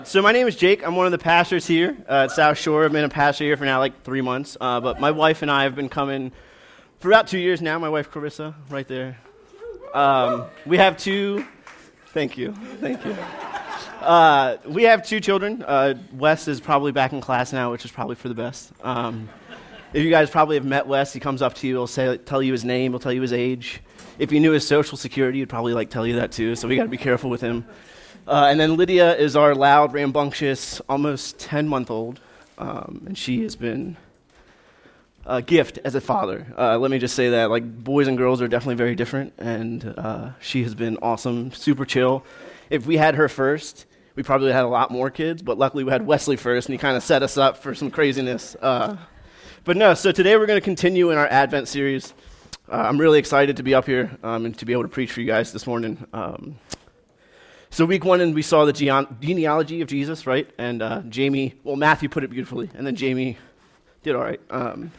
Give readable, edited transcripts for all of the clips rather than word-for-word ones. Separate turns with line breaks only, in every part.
So my name is Jake. I'm one of the pastors here at South Shore. I've been a pastor here for now like 3 months. But my wife and I have been coming for about 2 years now. My wife, Carissa, right there. We have two. Thank you. We have 2 children. Wes is probably back in class now, which is probably for the best. If you guys probably have met Wes, he comes up to you, he'll tell you his name, he'll tell you his age. If you knew his social security, he'd probably tell you that too, so we got to be careful with him. And then Lydia is our loud, rambunctious, almost 10-month-old, and she has been a gift as a father. Let me just say that, boys and girls are definitely very different, and she has been awesome, super chill. If we had her first, we probably had a lot more kids, but luckily we had Wesley first, and he kind of set us up for some craziness. But no, so today we're going to continue in our Advent series. I'm really excited to be up here and to be able to preach for you guys this morning. So week 1, we saw the genealogy of Jesus, right? And Matthew put it beautifully, and then Jamie did all right.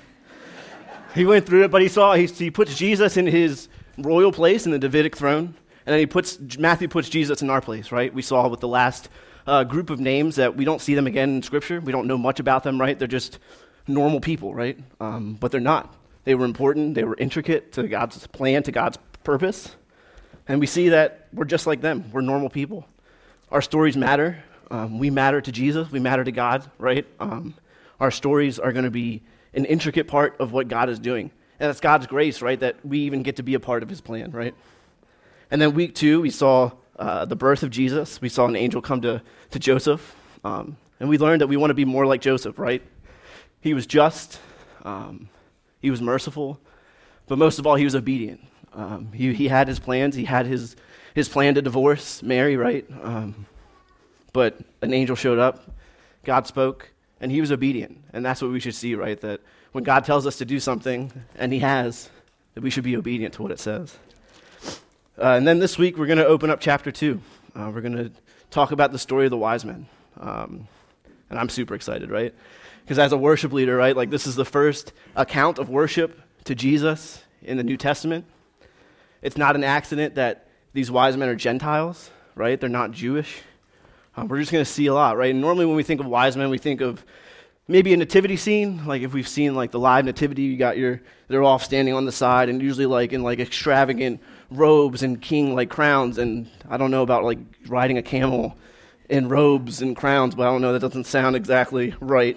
He went through it, but he puts Jesus in his royal place in the Davidic throne, and then Matthew puts Jesus in our place, right? We saw with the last group of names that we don't see them again in Scripture. We don't know much about them, right? They're just normal people, right? But they're not. They were important. They were intricate to God's plan, to God's purpose. And we see that we're just like them. We're normal people. Our stories matter. We matter to Jesus. We matter to God, right? Our stories are going to be an intricate part of what God is doing. And that's God's grace, right, that we even get to be a part of his plan, right? And then week 2, we saw the birth of Jesus. We saw an angel come to Joseph. And we learned that we want to be more like Joseph, right? He was just. He was merciful. But most of all, he was obedient. He had his plans. He had his plan to divorce Mary, right? But an angel showed up. God spoke, and he was obedient. And that's what we should see, right? That when God tells us to do something, and he has, that we should be obedient to what it says. And then this week, we're going to open up chapter 2. We're going to talk about the story of the wise men. And I'm super excited, right? Because as a worship leader, right, this is the first account of worship to Jesus in the New Testament. It's not an accident that these wise men are Gentiles, right? They're not Jewish. We're just going to see a lot, right? And normally when we think of wise men, we think of maybe a nativity scene. If we've seen the live nativity, you got they're all standing on the side and usually in extravagant robes and king crowns. And I don't know about riding a camel in robes and crowns, but I don't know, that doesn't sound exactly right.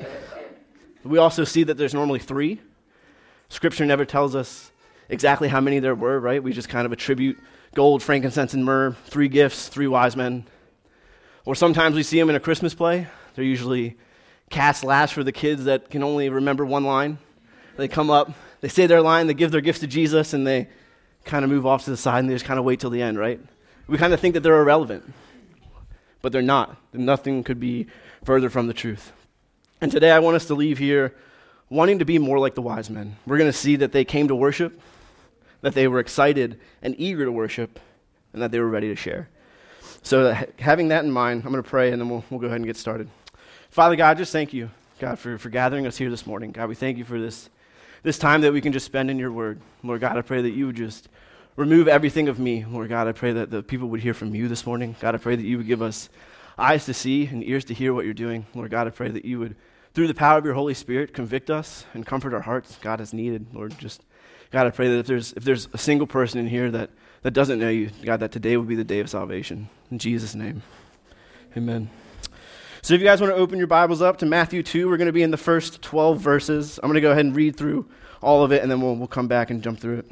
We also see that there's normally 3. Scripture never tells us exactly how many there were, right? We just kind of attribute gold, frankincense, and myrrh, 3 gifts, 3 wise men. Or sometimes we see them in a Christmas play. They're usually cast last for the kids that can only remember one line. They come up, they say their line, they give their gifts to Jesus, and they kind of move off to the side, and they just kind of wait till the end, right? We kind of think that they're irrelevant, but they're not. Nothing could be further from the truth. And today I want us to leave here wanting to be more like the wise men. We're going to see that they came to worship, that they were excited and eager to worship, and that they were ready to share. So having that in mind, I'm going to pray, and then we'll go ahead and get started. Father God, just thank you, God, for gathering us here this morning. God, we thank you for this time that we can just spend in your word. Lord God, I pray that you would just remove everything of me. Lord God, I pray that the people would hear from you this morning. God, I pray that you would give us eyes to see and ears to hear what you're doing. Lord God, I pray that you would, through the power of your Holy Spirit, convict us and comfort our hearts, God, as needed. Lord, God, I pray that if there's a single person in here that doesn't know you, God, that today would be the day of salvation. In Jesus' name, amen. So if you guys want to open your Bibles up to Matthew 2, we're going to be in the first 12 verses. I'm going to go ahead and read through all of it, and then we'll come back and jump through it.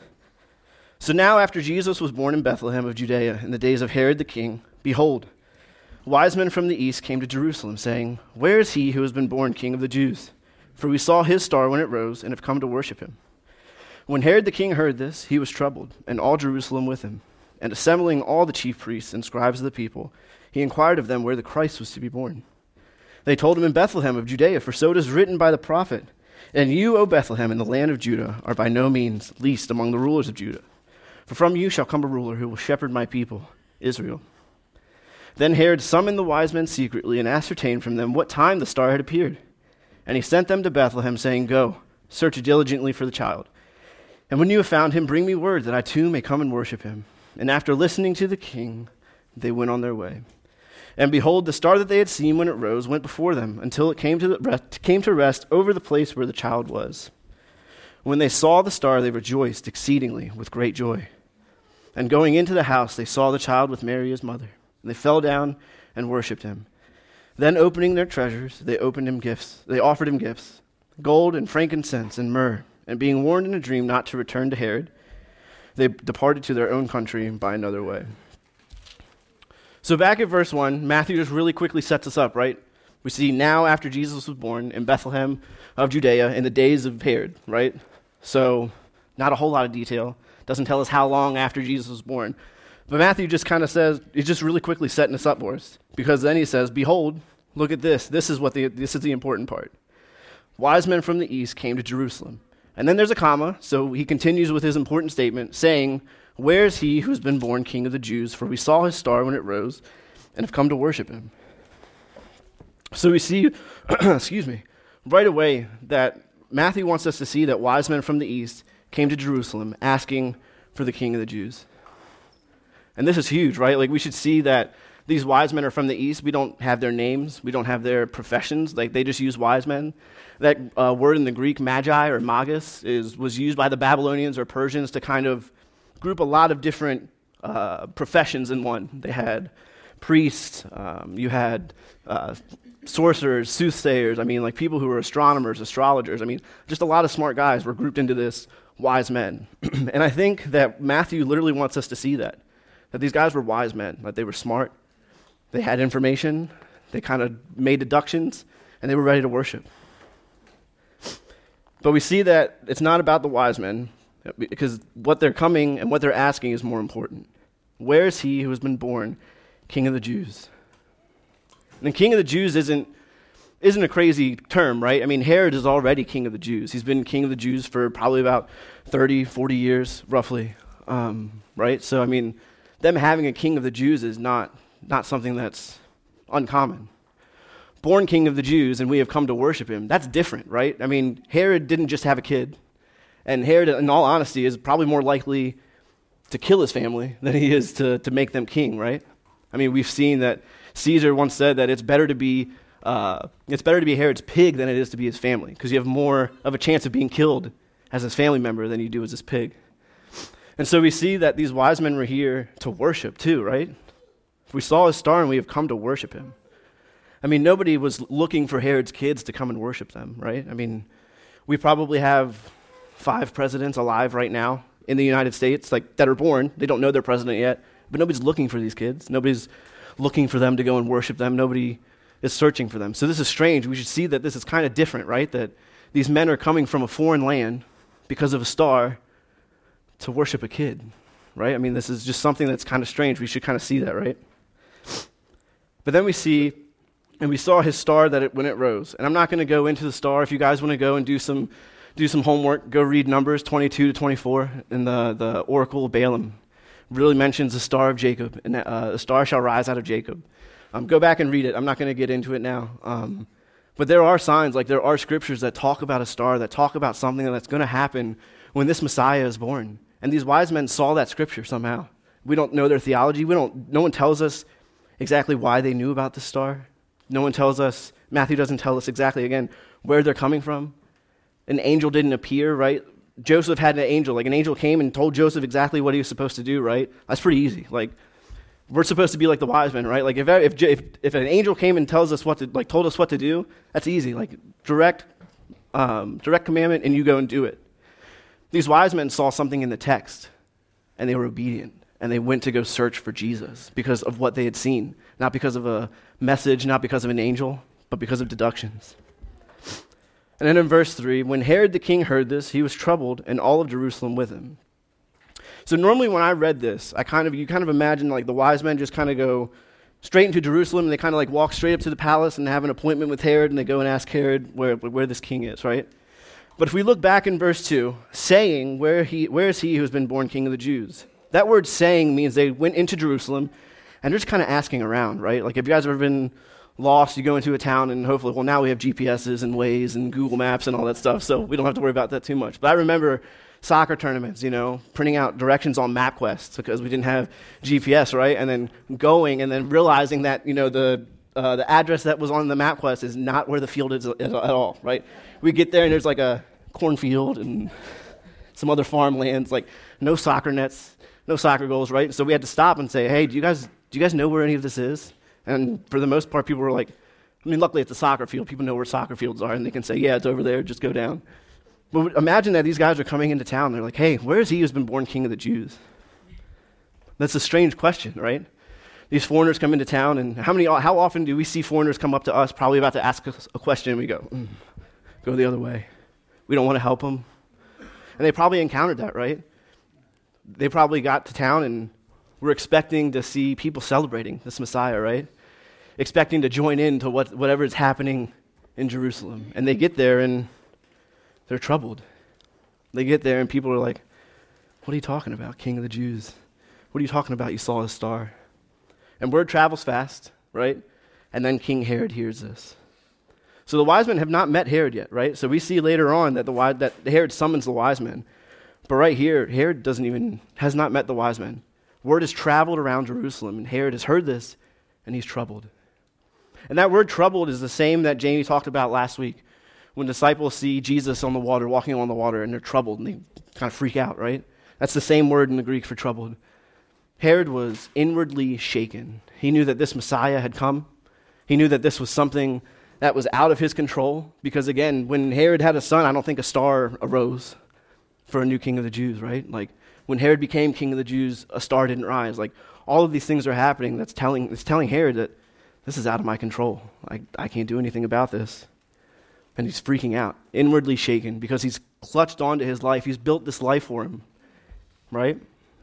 So now after Jesus was born in Bethlehem of Judea in the days of Herod the king, behold, wise men from the east came to Jerusalem, saying, "Where is he who has been born King of the Jews? For we saw his star when it rose, and have come to worship him." When Herod the king heard this, he was troubled, and all Jerusalem with him. And assembling all the chief priests and scribes of the people, he inquired of them where the Christ was to be born. They told him, "In Bethlehem of Judea, for so it is written by the prophet, And you, O Bethlehem, in the land of Judah, are by no means least among the rulers of Judah. For from you shall come a ruler who will shepherd my people, Israel." Then Herod summoned the wise men secretly and ascertained from them what time the star had appeared. And he sent them to Bethlehem, saying, "Go, search diligently for the child. And when you have found him, bring me word that I too may come and worship him." And after listening to the king, they went on their way. And behold, the star that they had seen when it rose went before them until it came to rest over the place where the child was. When they saw the star, they rejoiced exceedingly with great joy. And going into the house, they saw the child with Mary his mother. And they fell down and worshipped him. Then opening their treasures, they offered him gifts, gold and frankincense and myrrh. And being warned in a dream not to return to Herod, they departed to their own country by another way. So back at verse 1, Matthew just really quickly sets us up, right? We see now after Jesus was born in Bethlehem of Judea in the days of Herod, right? So not a whole lot of detail. Doesn't tell us how long after Jesus was born. But Matthew just kind of says, he's just really quickly setting us up for us. Because then he says, behold, look at this. This is the important part. Wise men from the east came to Jerusalem. And then there's a comma, so he continues with his important statement, saying, where is he who has been born King of the Jews? For we saw his star when it rose and have come to worship him. So we see, right away that Matthew wants us to see that wise men from the east came to Jerusalem asking for the King of the Jews. And this is huge, right? Like we should see that these wise men are from the east. We don't have their names. We don't have their professions. Like they just use wise men. That word in the Greek, magi or magus, was used by the Babylonians or Persians to kind of group a lot of different professions in one. They had priests, you had sorcerers, soothsayers, like people who were astronomers, astrologers. Just a lot of smart guys were grouped into this wise men. And I think that Matthew literally wants us to see that these guys were wise men, that they were smart, they had information, they kind of made deductions, and they were ready to worship. But we see that it's not about the wise men, because what they're coming and what they're asking is more important. Where is he who has been born King of the Jews? And the King of the Jews isn't a crazy term, right? Herod is already King of the Jews. He's been King of the Jews for probably about 30, 40 years, roughly, right? So, them having a King of the Jews is not something that's uncommon. Born King of the Jews, and we have come to worship him, that's different, right? Herod didn't just have a kid. And Herod, in all honesty, is probably more likely to kill his family than he is to make them king, right? We've seen that Caesar once said that it's better to be Herod's pig than it is to be his family, because you have more of a chance of being killed as his family member than you do as his pig. And so we see that these wise men were here to worship too, right? We saw his star and we have come to worship him. Nobody was looking for Herod's kids to come and worship them, right? We probably have 5 presidents alive right now in the United States, that are born. They don't know their president yet, but nobody's looking for these kids. Nobody's looking for them to go and worship them. Nobody is searching for them. So this is strange. We should see that this is kind of different, right? That these men are coming from a foreign land because of a star to worship a kid, right? This is just something that's kind of strange. We should kind of see that, right? But then we saw his star when it rose. And I'm not going to go into the star. If you guys want to go and do some homework, go read Numbers 22 to 24 in the Oracle of Balaam. Really mentions the star of Jacob, and a star shall rise out of Jacob. Go back and read it. I'm not going to get into it now. But there are signs, there are scriptures that talk about a star, that talk about something that's going to happen when this Messiah is born. And these wise men saw that scripture somehow. We don't know their theology. No one tells us exactly why they knew about the star. No one tells us, Matthew doesn't tell us exactly, again, where they're coming from. An angel didn't appear, right? Joseph had an angel. An angel came and told Joseph exactly what he was supposed to do, right? That's pretty easy. We're supposed to be like the wise men, right? If an angel came and told us what to do, that's easy. Direct commandment, and you go and do it. These wise men saw something in the text, and they were obedient, and they went to go search for Jesus because of what they had seen, not because of a message, not because of an angel, but because of deductions. And then in verse 3, when Herod the king heard this, he was troubled, and all of Jerusalem with him. So normally when I read this, you kind of imagine the wise men just kind of go straight into Jerusalem, and they kind of walk straight up to the palace and have an appointment with Herod, and they go and ask Herod where this king is, right? But if we look back in verse 2, saying, where is he who has been born King of the Jews? That word saying means they went into Jerusalem, and they're just kind of asking around, right? If you guys have ever been lost, you go into a town, and hopefully, now we have GPSs and Waze and Google Maps and all that stuff, so we don't have to worry about that too much. But I remember soccer tournaments, printing out directions on MapQuest because we didn't have GPS, right? And then going and then realizing that, the address that was on the MapQuest is not where the field is at all, right? We get there and there's like a cornfield and some other farmlands, like no soccer nets, no soccer goals, right? So we had to stop and say, hey, do you guys know where any of this is? And for the most part, people were like, luckily it's a soccer field. People know where soccer fields are, and they can say, yeah, it's over there, just go down. But imagine that these guys are coming into town. They're like, hey, where is he who's been born king of the Jews? That's a strange question, right? These foreigners come into town, and how often do we see foreigners come up to us, probably about to ask us a question, and we go, go the other way. We don't want to help them. And they probably encountered that, right? They probably got to town and were expecting to see people celebrating this Messiah, right? Expecting to join in to whatever is happening in Jerusalem. And they get there and they're troubled. They get there and people are like, what are you talking about, King of the Jews? What are you talking about? You saw his star. And word travels fast, right? And then King Herod hears this. So the wise men have not met Herod yet, right? So we see later on that Herod summons the wise men. But right here, Herod has not met the wise men. Word has traveled around Jerusalem, and Herod has heard this, and he's troubled. And that word troubled is the same that Jamie talked about last week, when disciples see Jesus on the water, walking on the water, and they're troubled, and they kind of freak out, right? That's the same word in the Greek for troubled. Herod was inwardly shaken. He knew that this Messiah had come. He knew that this was something that was out of his control, because again, when Herod had a son, I don't think a star arose for a new king of the Jews, right? Like, when Herod became king of the Jews, a star didn't rise. Like, all of these things are happening it's telling Herod that this is out of my control. I can't do anything about this. And he's freaking out, inwardly shaken, because he's clutched onto his life. He's built this life for him, right?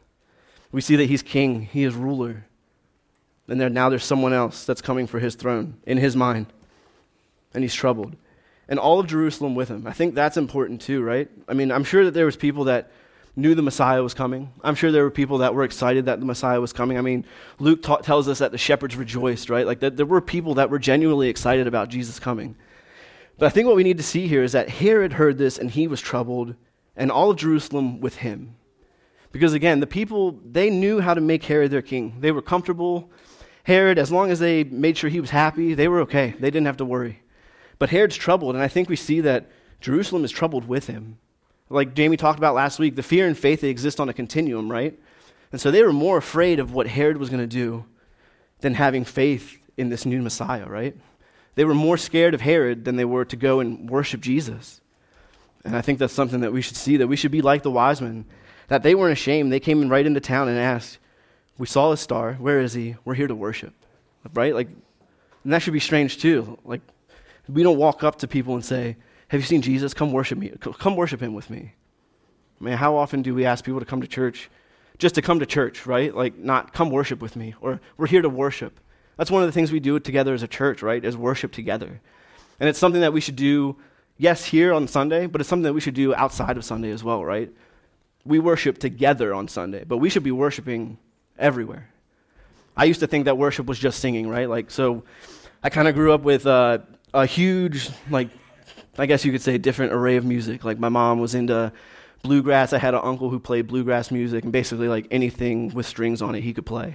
We see that he's king, he is ruler. And now there's someone else that's coming for his throne in his mind. And he's troubled. And all of Jerusalem with him. I think that's important too, right? I'm sure that there was people that knew the Messiah was coming. I'm sure there were people that were excited that the Messiah was coming. Luke tells us that the shepherds rejoiced, right? Like that there were people that were genuinely excited about Jesus coming. But I think what we need to see here is that Herod heard this and he was troubled, and all of Jerusalem with him. Because again, the people, they knew how to make Herod their king. They were comfortable. Herod, as long as they made sure he was happy, they were okay. They didn't have to worry. But Herod's troubled, and I think we see that Jerusalem is troubled with him. Like Jamie talked about last week, the fear and faith, they exist on a continuum, right? And so they were more afraid of what Herod was going to do than having faith in this new Messiah, right? They were more scared of Herod than they were to go and worship Jesus. And I think that's something that we should see, that we should be like the wise men, that they weren't ashamed. They came right into town and asked, we saw his star, where is he? We're here to worship, right? Like, and that should be strange too. Like, we don't walk up to people and say, have you seen Jesus? Come worship me. Come worship him with me. How often do we ask people to come to church just to come to church, right? Like, not come worship with me, or we're here to worship. That's one of the things we do together as a church, right, is worship together. And it's something that we should do, yes, here on Sunday, but it's something that we should do outside of Sunday as well, right? We worship together on Sunday, but we should be worshiping everywhere. I used to think that worship was just singing, right? Like, so I kind of grew up with a huge, like, I guess you could say different array of music. Like, my mom was into bluegrass. I had an uncle who played bluegrass music, and basically like anything with strings on it he could play.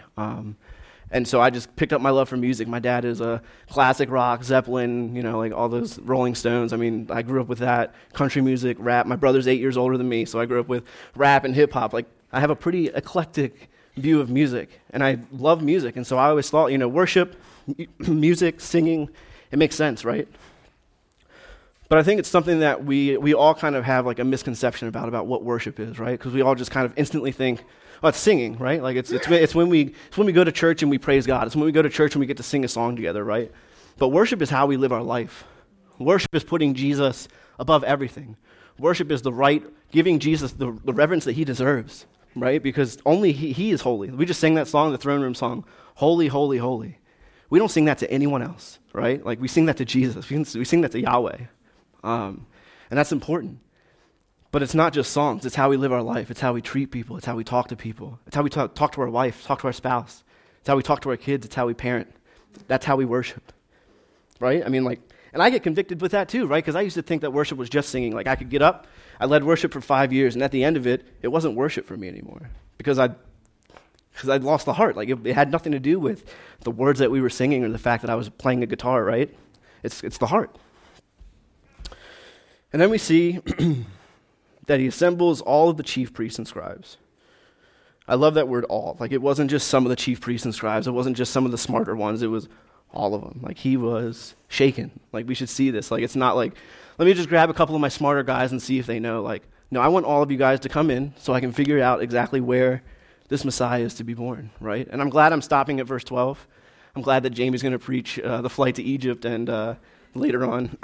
And so I just picked up my love for music. My dad is a classic rock, Zeppelin, like all those Rolling Stones. I grew up with that. Country music, rap. My brother's 8 years older than me, so I grew up with rap and hip hop. Like, I have a pretty eclectic view of music, and I love music. And so I always thought, worship, music, singing, it makes sense, right? But I think it's something that we all kind of have like a misconception about what worship is, right? Because we all just kind of instantly think, oh, it's singing, right? Like it's when we go to church and we praise God. It's when we go to church and we get to sing a song together, right? But worship is how we live our life. Worship is putting Jesus above everything. Worship is giving Jesus the reverence that he deserves, right? Because only he is holy. We just sang that song, the throne room song, holy, holy, holy. We don't sing that to anyone else, right? Like, we sing that to Jesus. We sing that to Yahweh. And that's important. But it's not just songs. It's how we live our life. It's how we treat people. It's how we talk to people. It's how we talk to our wife, talk to our spouse. It's how we talk to our kids. It's how we parent. That's how we worship, right? And I get convicted with that too, right? Because I used to think that worship was just singing. Like I could get up, I led worship for 5 years, and at the end of it, it wasn't worship for me anymore because I'd lost the heart. Like it had nothing to do with the words that we were singing or the fact that I was playing a guitar, right? It's the heart. And then we see that he assembles all of the chief priests and scribes. I love that word all. Like it wasn't just some of the chief priests and scribes. It wasn't just some of the smarter ones. It was all of them. Like he was shaken. Like we should see this. Like it's not like, let me just grab a couple of my smarter guys and see if they know. Like, no, I want all of you guys to come in so I can figure out exactly where this Messiah is to be born, right? And I'm glad I'm stopping at verse 12. I'm glad that Jamie's going to preach the flight to Egypt and later on.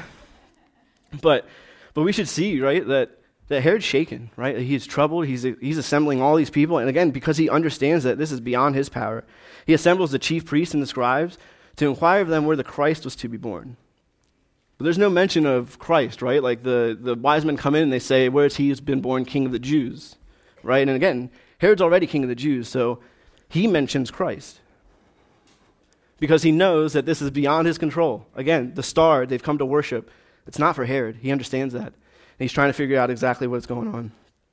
But we should see, right, that Herod's shaken, right? He's troubled. He's assembling all these people. And again, because he understands that this is beyond his power, he assembles the chief priests and the scribes to inquire of them where the Christ was to be born. But there's no mention of Christ, right? Like the wise men come in and they say, where is he who's been born king of the Jews, right? And again, Herod's already king of the Jews, so he mentions Christ because he knows that this is beyond his control. Again, the star they've come to worship, it's not for Herod. He understands that. And he's trying to figure out exactly what's going on.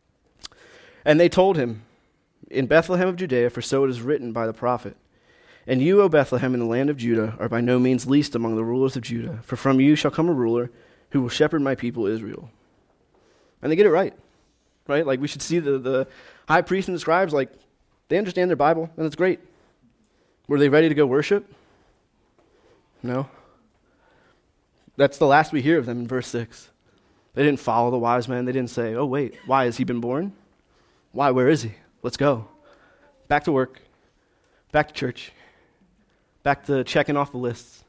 And they told him, in Bethlehem of Judea, for so it is written by the prophet, and you, O Bethlehem, in the land of Judah, are by no means least among the rulers of Judah, for from you shall come a ruler who will shepherd my people Israel. And they get it right? Like we should see the high priests and the scribes, like they understand their Bible, and it's great. Were they ready to go worship? No. That's the last we hear of them in verse 6. They didn't follow the wise men. They didn't say, oh wait, why has he been born? Why, where is he? Let's go. Back to work. Back to church. Back to checking off the lists.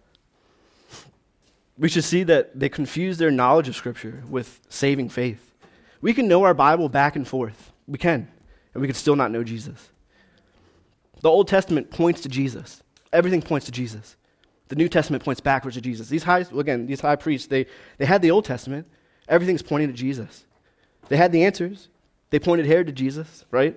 We should see that they confuse their knowledge of Scripture with saving faith. We can know our Bible back and forth. We can. And we can still not know Jesus. The Old Testament points to Jesus. Everything points to Jesus. The New Testament points backwards to Jesus. These high priests, they had the Old Testament. Everything's pointing to Jesus. They had the answers. They pointed Herod to Jesus, right?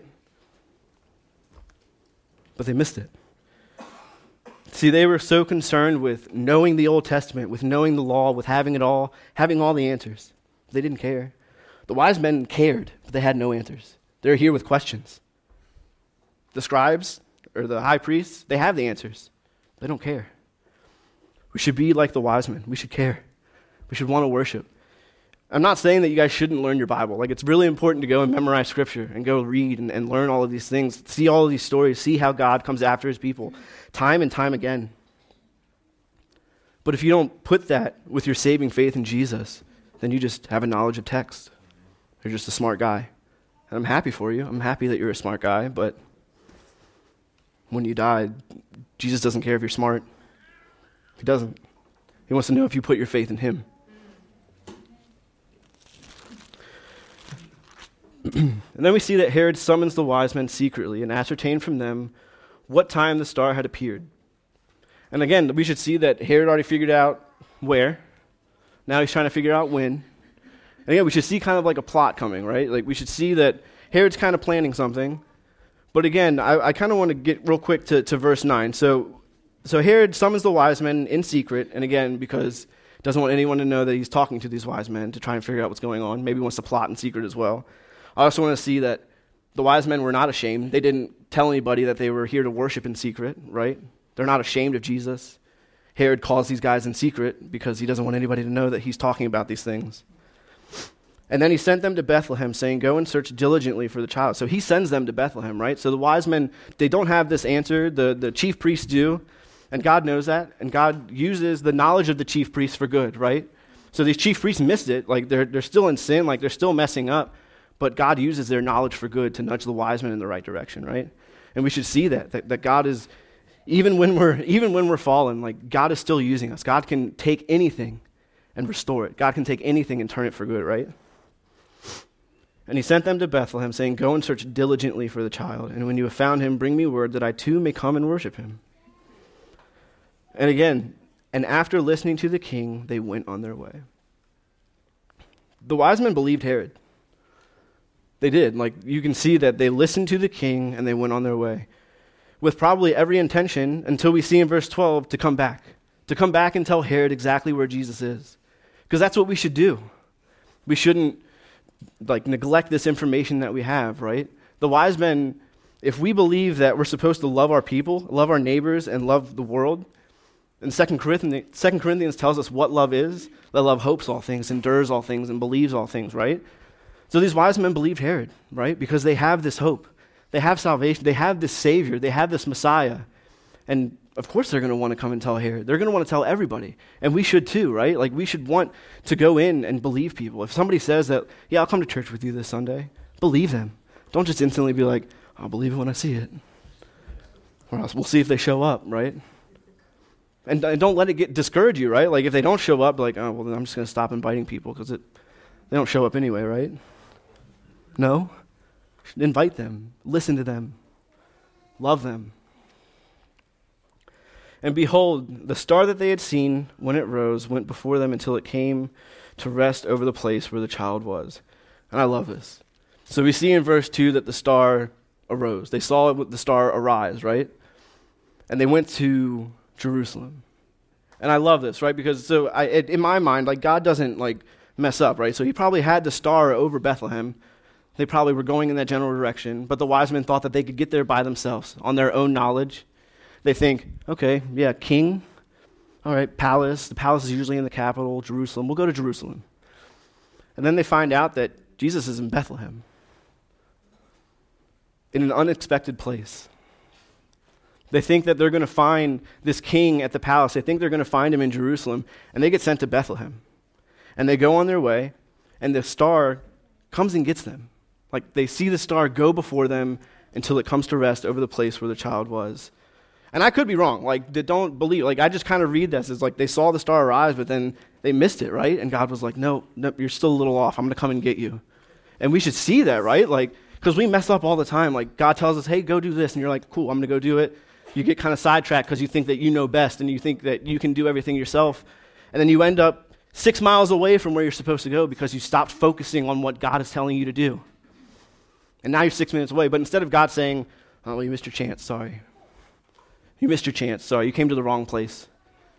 But they missed it. See, they were so concerned with knowing the Old Testament, with knowing the law, with having it all, having all the answers. They didn't care. The wise men cared, but they had no answers. They're here with questions. The scribes, or the high priests, they have the answers. They don't care. We should be like the wise men. We should care. We should want to worship. I'm not saying that you guys shouldn't learn your Bible. Like, it's really important to go and memorize Scripture and go read and learn all of these things, see all of these stories, see how God comes after his people time and time again. But if you don't put that with your saving faith in Jesus, then you just have a knowledge of text. You're just a smart guy. And I'm happy for you. I'm happy that you're a smart guy, but when you die, Jesus doesn't care if you're smart. He doesn't. He wants to know if you put your faith in him. And then we see that Herod summons the wise men secretly and ascertained from them what time the star had appeared. And again, we should see that Herod already figured out where. Now he's trying to figure out when. And again, we should see kind of like a plot coming, right? Like we should see that Herod's kind of planning something. But again, I kind of want to get real quick to verse 9. So Herod summons the wise men in secret, and again, because he doesn't want anyone to know that he's talking to these wise men to try and figure out what's going on. Maybe he wants to plot in secret as well. I also want to see that the wise men were not ashamed. They didn't tell anybody that they were here to worship in secret, right? They're not ashamed of Jesus. Herod calls these guys in secret because he doesn't want anybody to know that he's talking about these things. And then he sent them to Bethlehem, saying, go and search diligently for the child. So he sends them to Bethlehem, right? So the wise men, they don't have this answer. The chief priests do, and God knows that. And God uses the knowledge of the chief priests for good, right? So these chief priests missed it. Like they're still in sin, like they're still messing up. But God uses their knowledge for good to nudge the wise men in the right direction, right? And we should see that God is, even when we're fallen, like God is still using us. God can take anything and restore it. God can take anything and turn it for good, right? And he sent them to Bethlehem, saying, go and search diligently for the child, and when you have found him, bring me word that I too may come and worship him. And again, and after listening to the king, they went on their way. The wise men believed Herod. They did. Like, you can see that they listened to the king and they went on their way with probably every intention, until we see in verse 12, to come back, to come back and tell Herod exactly where Jesus is. Because that's what we should do. We shouldn't neglect this information that we have, right? The wise men, if we believe that we're supposed to love our people, love our neighbors, and love the world, and 2 Corinthians tells us what love is, that love hopes all things, endures all things, and believes all things, right? So these wise men believed Herod, right? Because they have this hope. They have salvation. They have this Savior. They have this Messiah. And of course they're going to want to come and tell Herod. They're going to want to tell everybody. And we should too, right? Like we should want to go in and believe people. If somebody says that, yeah, I'll come to church with you this Sunday, believe them. Don't just instantly be like, I'll believe it when I see it. Or else we'll see if they show up, right? And don't let it discourage you, right? Like if they don't show up, like, oh, well, then I'm just going to stop inviting people because they don't show up anyway, right? No. Invite them. Listen to them. Love them. And behold, the star that they had seen when it rose went before them until it came to rest over the place where the child was. And I love this. So we see in verse 2 that the star arose. They saw the star arise, right? And they went to Jerusalem. And I love this, right? Because in my mind, like God doesn't mess up, right? So he probably had the star over Bethlehem. They probably were going in that general direction, but the wise men thought that they could get there by themselves on their own knowledge. They think, okay, yeah, king, all right, palace. The palace is usually in the capital, Jerusalem. We'll go to Jerusalem. And then they find out that Jesus is in Bethlehem, in an unexpected place. They think that they're going to find this king at the palace. They think they're going to find him in Jerusalem, and they get sent to Bethlehem. And they go on their way, and the star comes and gets them. Like they see the star go before them until it comes to rest over the place where the child was. And I could be wrong. Like, they don't believe. Like, I just kind of read this as like they saw the star arise, but then they missed it, right? And God was like, no, you're still a little off. I'm going to come and get you. And we should see that, right? Like, because we mess up all the time. Like, God tells us, hey, go do this. And you're like, cool, I'm going to go do it. You get kind of sidetracked because you think that you know best and you think that you can do everything yourself. And then you end up 6 miles away from where you're supposed to go because you stopped focusing on what God is telling you to do. And now you're 6 minutes away. But instead of God saying, oh, well, you missed your chance, sorry. You missed your chance, sorry. You came to the wrong place.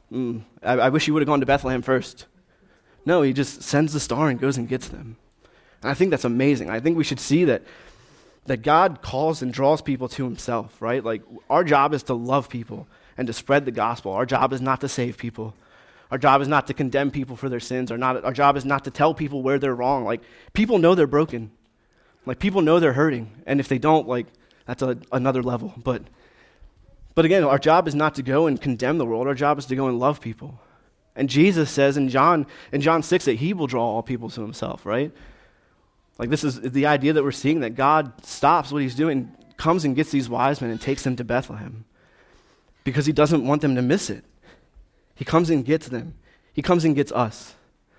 I wish you would have gone to Bethlehem first. No, he just sends the star and goes and gets them. And I think that's amazing. I think we should see that God calls and draws people to himself, right? Like, our job is to love people and to spread the gospel. Our job is not to save people. Our job is not to condemn people for their sins. Our job is not to tell people where they're wrong. Like, people know they're broken. Like, people know they're hurting. And if they don't, like, that's another level. But again, our job is not to go and condemn the world. Our job is to go and love people. And Jesus says in John 6 that he will draw all people to himself, right? Like, this is the idea that we're seeing, that God stops what he's doing, comes and gets these wise men and takes them to Bethlehem because he doesn't want them to miss it. He comes and gets them. He comes and gets us.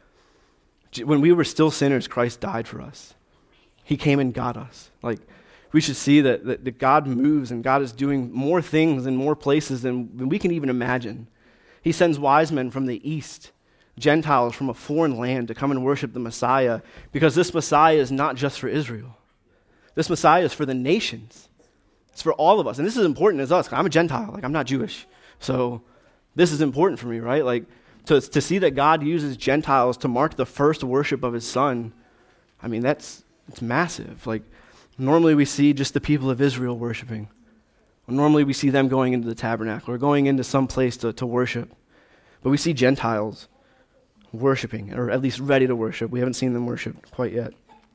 When we were still sinners, Christ died for us. He came and got us. Like, we should see that God moves and God is doing more things in more places than we can even imagine. He sends wise men from the east, Gentiles from a foreign land, to come and worship the Messiah, because this Messiah is not just for Israel. This Messiah is for the nations. It's for all of us. And this is important as us. I'm a Gentile. Like, I'm not Jewish. So this is important for me, right? Like, to see that God uses Gentiles to mark the first worship of his son, I mean, it's massive. Like, normally we see just the people of Israel worshiping. Normally we see them going into the tabernacle or going into some place to worship. But we see Gentiles worshiping, or at least ready to worship. We haven't seen them worship quite yet.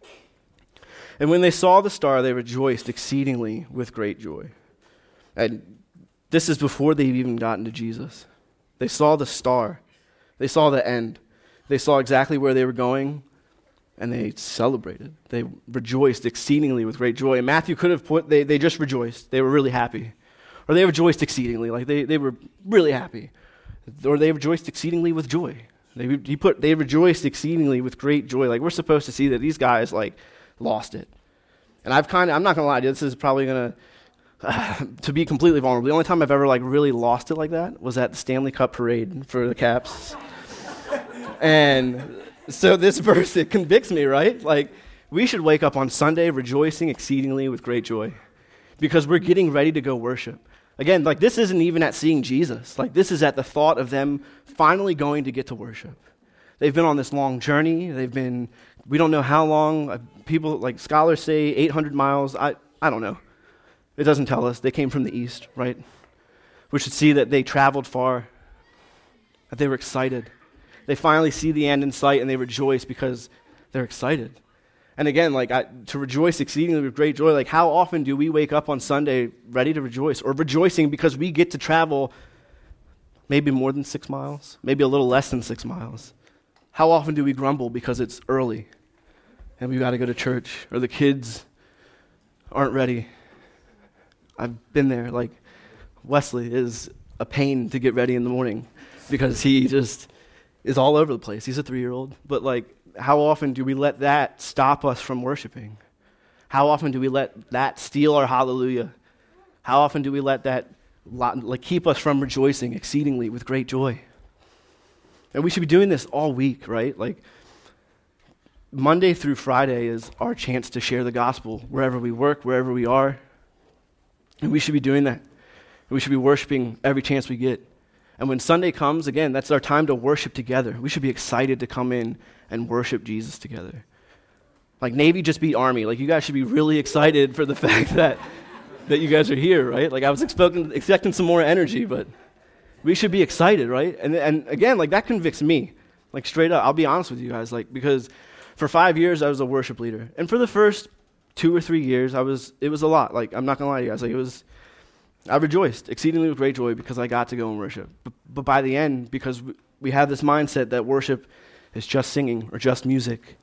And when they saw the star, they rejoiced exceedingly with great joy. And this is before they've even gotten to Jesus. They saw the star. They saw the end. They saw exactly where they were going, and they celebrated. They rejoiced exceedingly with great joy. And Matthew could have put, they just rejoiced. They were really happy. Or they rejoiced exceedingly, like they were really happy. Or they rejoiced exceedingly with joy. They rejoiced exceedingly with great joy. Like, we're supposed to see that these guys, like, lost it. And I'm not going to lie to you, this is probably going to be completely vulnerable. The only time I've ever, like, really lost it like that was at the Stanley Cup parade for the Caps. And so this verse, it convicts me, right? Like, we should wake up on Sunday rejoicing exceedingly with great joy because we're getting ready to go worship. Again, like this isn't even at seeing Jesus. Like this is at the thought of them finally going to get to worship. They've been on this long journey. We don't know how long. People, like scholars say 800 miles. I don't know. It doesn't tell us. They came from the east, right? We should see that they traveled far, that they were excited. They finally see the end in sight and they rejoice because they're excited. And again, to rejoice exceedingly with great joy, like how often do we wake up on Sunday ready to rejoice or rejoicing because we get to travel maybe more than 6 miles, maybe a little less than 6 miles? How often do we grumble because it's early and we've got to go to church or the kids aren't ready? I've been there. Like Wesley is a pain to get ready in the morning because he just is all over the place. He's a 3-year-old. But like, how often do we let that stop us from worshiping? How often do we let that steal our hallelujah? How often do we let that keep us from rejoicing exceedingly with great joy? And we should be doing this all week, right? Like Monday through Friday is our chance to share the gospel wherever we work, wherever we are. And we should be doing that. We should be worshiping every chance we get. And when Sunday comes, again, that's our time to worship together. We should be excited to come in and worship Jesus together. Like Navy just beat Army. Like you guys should be really excited for the fact that you guys are here, right? Like I was expecting some more energy, but we should be excited, right? And again, like that convicts me. Like straight up, I'll be honest with you guys, like because for 5 years I was a worship leader. And for the first 2 or 3 years, it was a lot. Like I'm not gonna lie to you guys, like I rejoiced exceedingly with great joy because I got to go and worship. But by the end, because we have this mindset that worship is just singing or just music,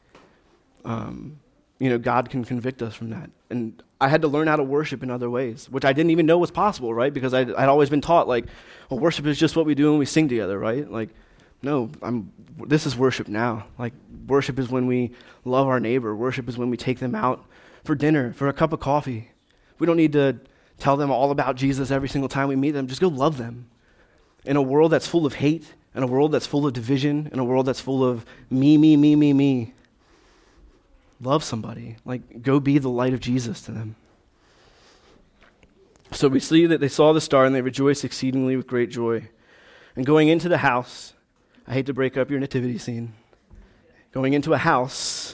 God can convict us from that. And I had to learn how to worship in other ways, which I didn't even know was possible, right? Because I'd always been taught, like, well, worship is just what we do when we sing together, right? Like, no, this is worship now. Like, worship is when we love our neighbor. Worship is when we take them out for dinner, for a cup of coffee. We don't need to tell them all about Jesus every single time we meet them. Just go love them. In a world that's full of hate, in a world that's full of division, in a world that's full of me, love somebody. Like, go be the light of Jesus to them. So we see that they saw the star and they rejoiced exceedingly with great joy. And going into the house, I hate to break up your nativity scene. Going into a house,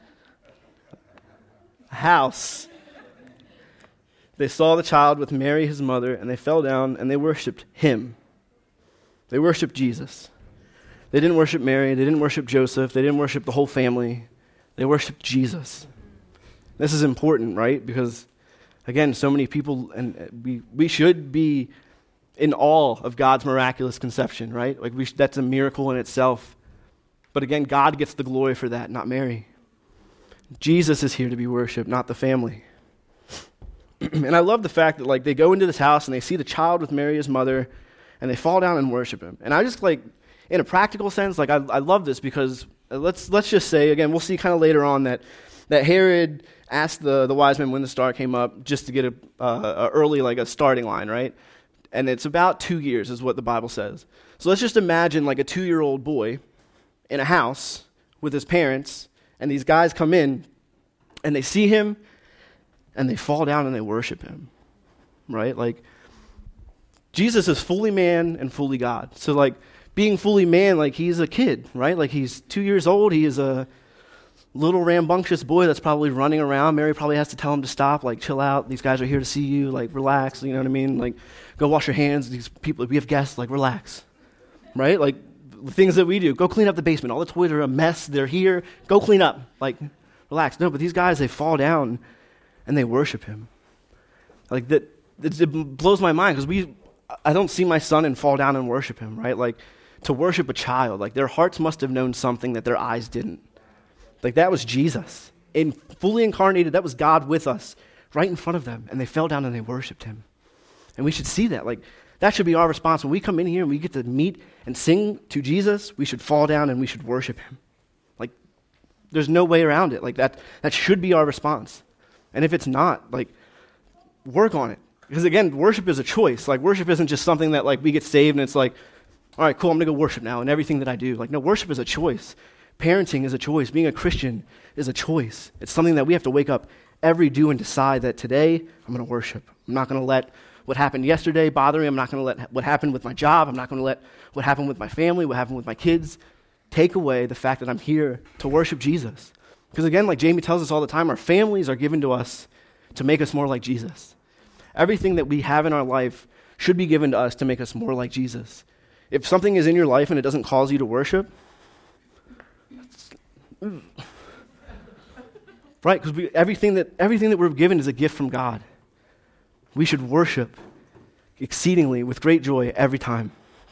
they saw the child with Mary, his mother, and they fell down and they worshiped him. They worshiped Jesus. They didn't worship Mary. They didn't worship Joseph. They didn't worship the whole family. They worshiped Jesus. This is important, right? Because, again, so many people, and we should be in awe of God's miraculous conception, right? Like that's a miracle in itself. But again, God gets the glory for that, not Mary. Jesus is here to be worshipped, not the family. And I love the fact that they go into this house and they see the child with Mary, his mother, and they fall down and worship him. And I just in a practical sense, I love this because let's just say, again, we'll see kind of later on that Herod asked the wise men when the star came up just to get a early, a starting line, right? And it's about 2 years is what the Bible says. So let's just imagine a 2-year-old boy in a house with his parents, and these guys come in and they see him and they fall down and they worship him, right? Jesus is fully man and fully God. So being fully man, he's a kid, right? He's 2 years old. He is a little rambunctious boy that's probably running around. Mary probably has to tell him to stop, chill out. These guys are here to see you, relax, you know what I mean? Go wash your hands. These people, we have guests, relax, right? The things that we do, go clean up the basement. All the toys are a mess. They're here. Go clean up. Relax. No, but these guys, they fall down and they worship him. It blows my mind because I don't see my son and fall down and worship him, right? To worship a child, their hearts must have known something that their eyes didn't. That was Jesus. Fully incarnated, that was God with us right in front of them. And they fell down and they worshiped him. And we should see that. That should be our response. When we come in here and we get to meet and sing to Jesus, we should fall down and we should worship him. There's no way around it. That should be our response. And if it's not, work on it. Because again, worship is a choice. Worship isn't just something that we get saved and it's all right, cool, I'm going to go worship now in everything that I do. No, worship is a choice. Parenting is a choice. Being a Christian is a choice. It's something that we have to wake up every day and decide that today I'm going to worship. I'm not going to let what happened yesterday bother me. I'm not going to let what happened with my job. I'm not going to let what happened with my family, what happened with my kids, take away the fact that I'm here to worship Jesus. Because again, like Jamie tells us all the time, our families are given to us to make us more like Jesus. Everything that we have in our life should be given to us to make us more like Jesus. If something is in your life and it doesn't cause you to worship, right? Because everything that we're given is a gift from God. We should worship exceedingly with great joy every time.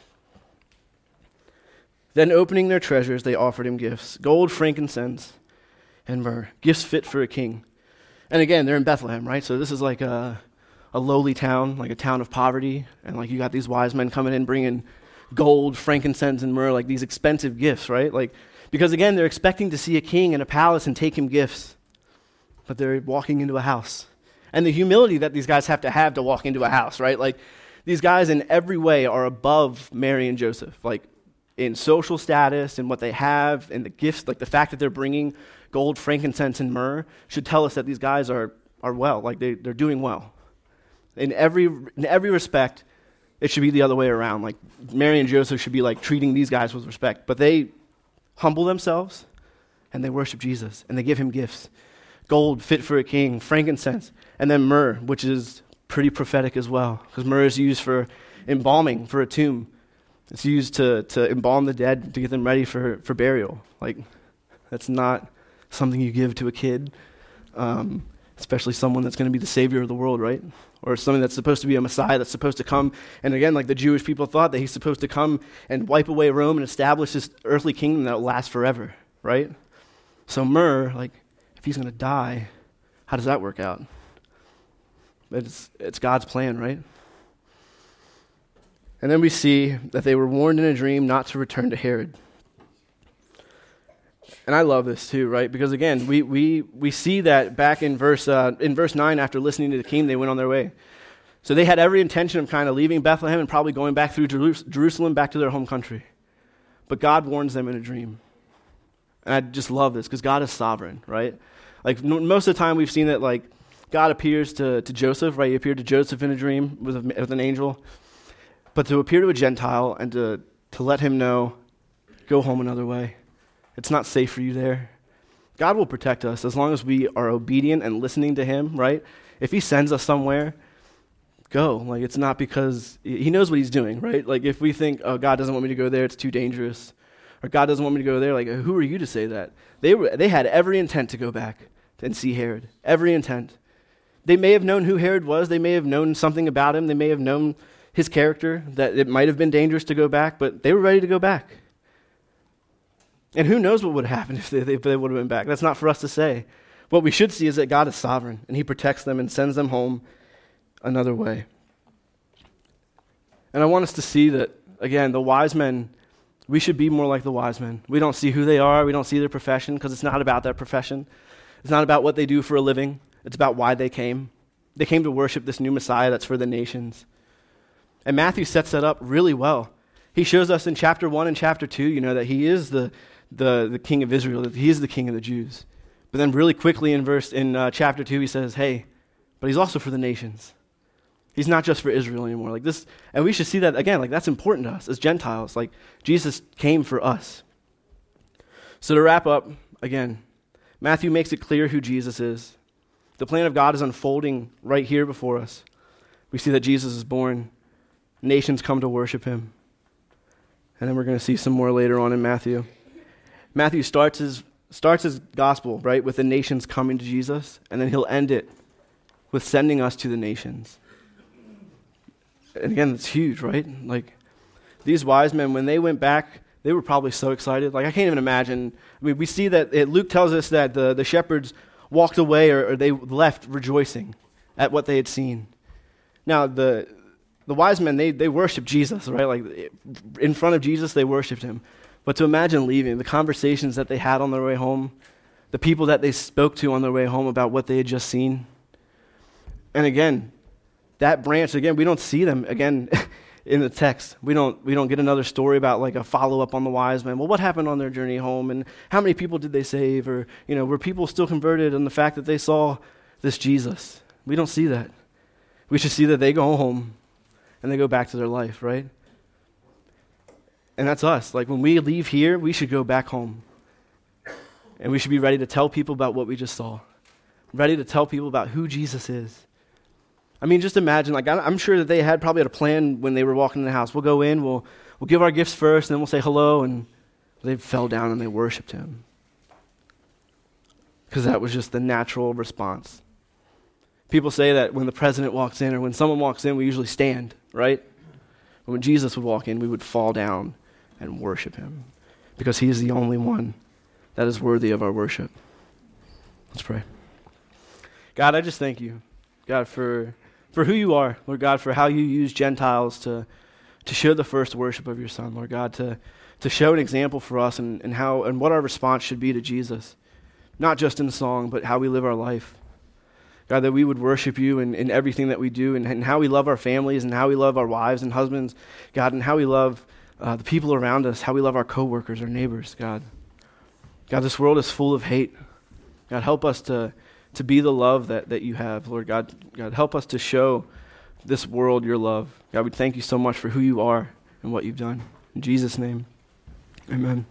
Then opening their treasures, they offered him gifts, gold, frankincense, and myrrh, gifts fit for a king. And again, they're in Bethlehem, right? So this is like a lowly town, like a town of poverty. And like you got these wise men coming in bringing gold, frankincense, and myrrh, like these expensive gifts, right? Like, because again, they're expecting to see a king in a palace and take him gifts. But they're walking into a house. And the humility that these guys have to walk into a house, right? Like, these guys in every way are above Mary and Joseph. Like, in social status and what they have and the gifts, like the fact that they're bringing gold, frankincense, and myrrh should tell us that these guys are well, like they're doing well. In every respect, it should be the other way around. Like Mary and Joseph should be like treating these guys with respect, but they humble themselves and they worship Jesus and they give him gifts. Gold fit for a king, frankincense, and then myrrh, which is pretty prophetic as well, because myrrh is used for embalming for a tomb. It's used to embalm the dead, to get them ready for burial. Like, that's not something you give to a kid, especially someone that's going to be the savior of the world, right? Or something that's supposed to be a Messiah that's supposed to come. And again, like the Jewish people thought that he's supposed to come and wipe away Rome and establish this earthly kingdom that will last forever, right? So myrrh, like, if he's going to die, how does that work out? But it's God's plan, right? And then we see that they were warned in a dream not to return to Herod. And I love this too, right? Because again, we see that back in verse 9, after listening to the king, they went on their way. So they had every intention of kind of leaving Bethlehem and probably going back through Jerusalem back to their home country. But God warns them in a dream. And I just love this because God is sovereign, right? Like most of the time we've seen that like God appears to Joseph, right? He appeared to Joseph in a dream with an angel. But to appear to a Gentile and to let him know, go home another way. It's not safe for you there. God will protect us as long as we are obedient and listening to him, right? If he sends us somewhere, go. Like, it's not because he knows what he's doing, right? Like, if we think, oh, God doesn't want me to go there, it's too dangerous. Or God doesn't want me to go there, like, who are you to say that? They had every intent to go back and see Herod. Every intent. They may have known who Herod was. They may have known something about him. They may have known his character, that it might have been dangerous to go back, but they were ready to go back. And who knows what would have happened if they would have been back. That's not for us to say. What we should see is that God is sovereign, and he protects them and sends them home another way. And I want us to see that, again, the wise men, we should be more like the wise men. We don't see who they are. We don't see their profession, because it's not about that profession. It's not about what they do for a living. It's about why they came. They came to worship this new Messiah that's for the nations. And Matthew sets that up really well. He shows us in chapter 1 and chapter 2, that he is the king of Israel, that he is the king of the Jews. But then really quickly in chapter 2, he says, hey, but he's also for the nations. He's not just for Israel anymore. Like this, and we should see that again, like that's important to us as Gentiles. Like Jesus came for us. So to wrap up, again, Matthew makes it clear who Jesus is. The plan of God is unfolding right here before us. We see that Jesus is born. Nations come to worship him. And then we're going to see some more later on in Matthew. Matthew starts his gospel, right, with the nations coming to Jesus, and then he'll end it with sending us to the nations. And again, it's huge, right? Like, these wise men, when they went back, they were probably so excited. Like, I can't even imagine. I mean, we see that Luke tells us that the shepherds walked away or they left rejoicing at what they had seen. Now, the wise men, they worshiped Jesus, right? Like, in front of Jesus, they worshiped him. But to imagine leaving, the conversations that they had on their way home, the people that they spoke to on their way home about what they had just seen. And again, that branch, again, we don't see them, again, in the text. We don't get another story about like a follow-up on the wise men. Well, what happened on their journey home, and how many people did they save? Or, were people still converted on the fact that they saw this Jesus? We don't see that. We should see that they go home and they go back to their life, right? And that's us. Like when we leave here, we should go back home. And we should be ready to tell people about what we just saw. Ready to tell people about who Jesus is. I mean, just imagine, like I'm sure that they probably had a plan when they were walking in the house. We'll go in, we'll give our gifts first, and then we'll say hello, and they fell down and they worshiped him. Because that was just the natural response. People say that when the president walks in or when someone walks in, we usually stand, right? But when Jesus would walk in, we would fall down and worship him because he is the only one that is worthy of our worship. Let's pray. God, I just thank you, God, for who you are, Lord God, for how you use Gentiles to show the first worship of your Son, Lord God, to show an example for us and what our response should be to Jesus, not just in song, but how we live our life. God, that we would worship you in everything that we do and how we love our families and how we love our wives and husbands, God, and how we love the people around us, how we love our coworkers, our neighbors, God. God, this world is full of hate. God, help us to be the love that you have, Lord God. God, help us to show this world your love. God, we thank you so much for who you are and what you've done. In Jesus' name, amen.